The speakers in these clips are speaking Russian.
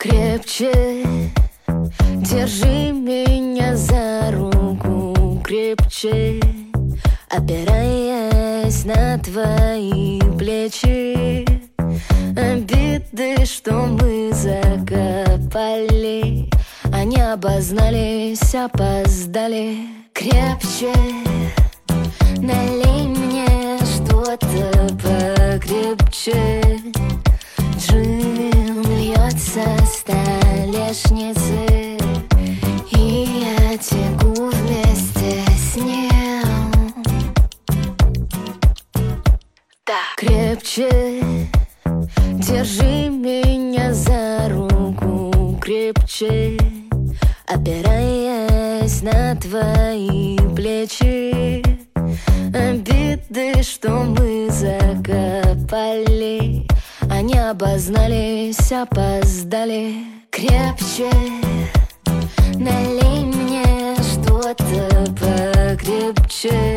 Крепче держи меня за руку, крепче, опираясь на твои плечи. Обиды, что мы закопали, они обознались, опоздали. Крепче налей мне что-то покрепче. Джин льется с столешницы, и я теку вместе с ним. Так. Крепче держи меня за руку, крепче, опираясь на твои плечи. Обиды, что мы закопали, они обознались, опоздали. Крепче налей мне что-то покрепче.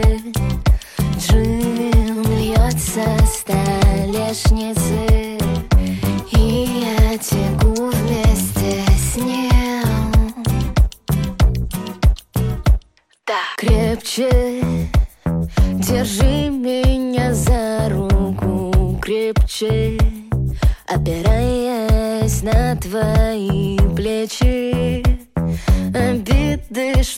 Джин льется с столешницы, и я теку вместе с ним. Так. Крепче держи меня за руку, крепче, опираясь на твои плечи. Обиды,